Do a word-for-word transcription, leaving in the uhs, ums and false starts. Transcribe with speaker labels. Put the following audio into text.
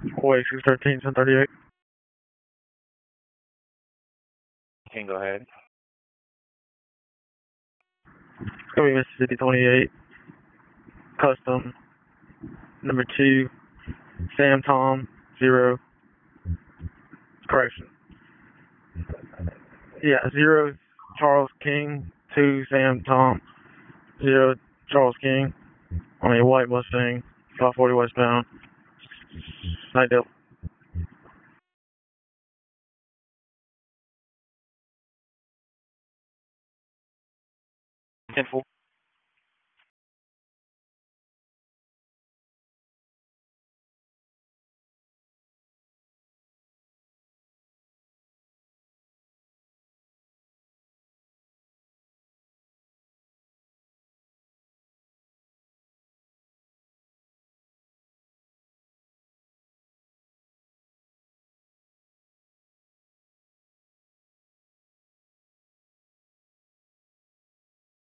Speaker 1: Hawaii six thirteen, ten thirty-eight.
Speaker 2: Can go ahead.
Speaker 1: It's going to be Mississippi twenty-eight, custom, number two, Sam Tom, zero, correction. Yeah, zero, Charles King, two, Sam Tom, zero, Charles King, on a white Mustang, five forty westbound. Night deal. ten four.